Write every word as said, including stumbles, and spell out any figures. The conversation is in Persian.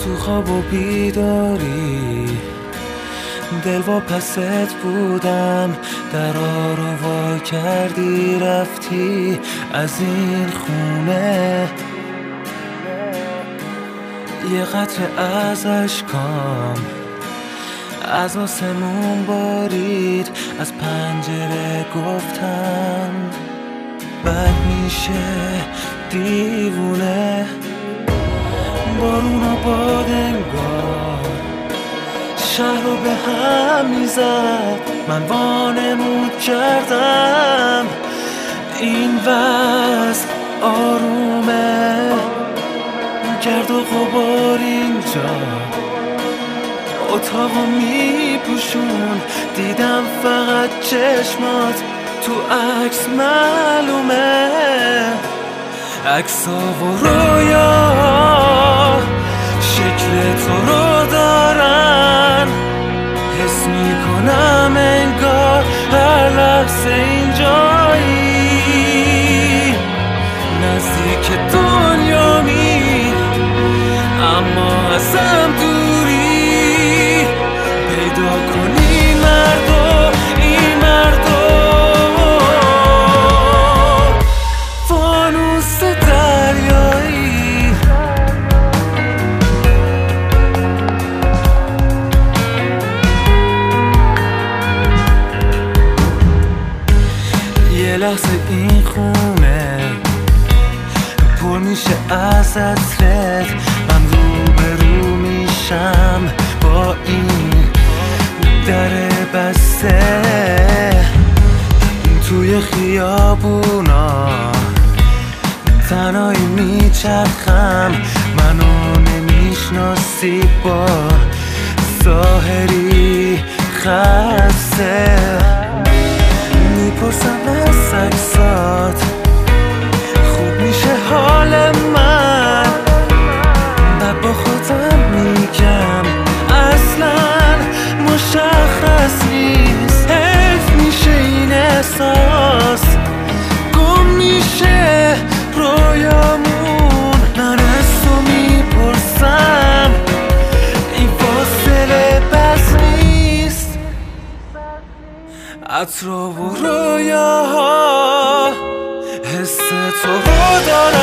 تو خواب و بیداری دل و پست بودم، درا رو وا کردی رفتی از این خونه. یه قطره از اشکام از آسمون بارید، از پنجره گفتم بد میشه دیوونه. بارون و باد انگار شهر رو به هم میزد، من وانمود کردم این وضع آرومه. گرد و غبار اینجا اتاقو میپوشون، دیدم فقط چشمات تو عکس معلومه. عکسا و رویا شکل تو رو دارن، حس میکنم انگار هر لحظه اینجایی، نزدیک دنیا می اما ازم دوری. پیدا کنی مردو این مردو فانوس دریایی. یه لحظه این خونه پر میشه از عطرت، من رو به رو میشم با این در بسته. توی خیابونا تنهایی میچرخم، منو نمیشناسی با ظاهری خسته. میپرسم از عکسات خوب میشه حال من، بعد با خودم میگم اصلا مشخص نیست. حیف میشه این احساس گم میشه رویامون. من از تو میپرسم این فاصله بس نیست. عطر و رویاها حس تو رو دارم،